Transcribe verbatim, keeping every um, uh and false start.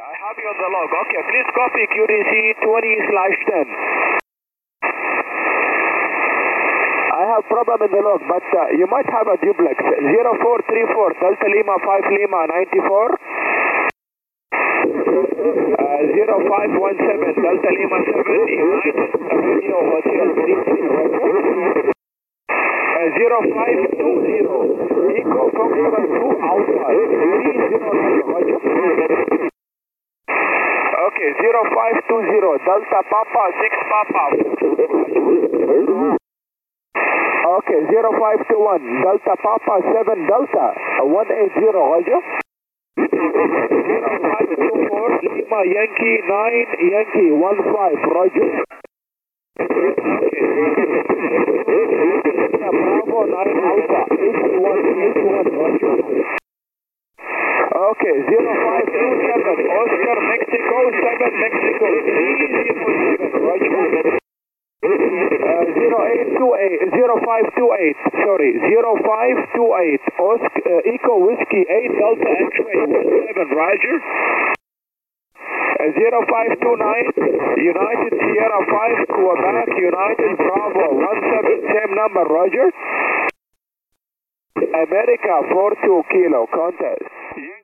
I have you on the log. Okay, please copy Q D C twenty slash ten. I have problem in the log, but uh, you might have a duplex. zero four three four Delta Lima five Lima ninety-four. Uh, zero five one seven Delta Lima seven United Radio Hotel three three. Uh, zero five two zero Eco Foxtrot two Alpha three zero nine. Roger. Okay, zero five two zero Delta Papa six Papa. Okay, zero five two one Delta Papa seven Delta one eight zero. Roger. zero five two four Lima Yankee nine Yankee one five. Roger. Bravo nine Alpha eighty-one eighty-one. Roger. Okay, zero five two seven Oscar Mexico seven Mexico three zero seven. Roger. Uh, zero eight two eight zero five two eight sorry zero five two eight Oscar uh, Eco Whiskey eight Delta X-ray seven. Roger. Uh, zero five two nine United Sierra five Quebec United Bravo one seven same number. Roger. America four two Kilo contest.